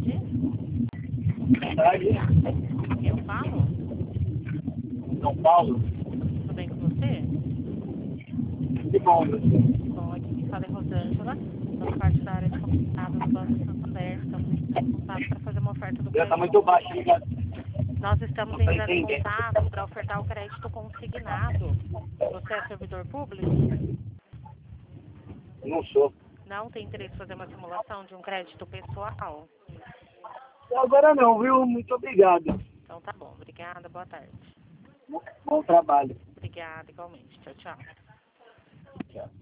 tarde. Boa tarde. Eu falo? São Paulo. Tudo bem com você? Que bom. Bom, aqui quem fala é Rosângela, da parte da área de contato do Banco Santander. Estamos entrando em contato para fazer uma oferta do Já tá crédito. muito baixo, ligado? Nós estamos Não tá entrando em entendendo. contato para ofertar o crédito consignado. Você é servidor público? Não sou. Não tem interesse em fazer uma simulação de um crédito pessoal? Agora não, viu? Muito obrigado. Então tá bom. Obrigada. Boa tarde. Bom trabalho. Obrigada, igualmente. Tchau, tchau. Tchau.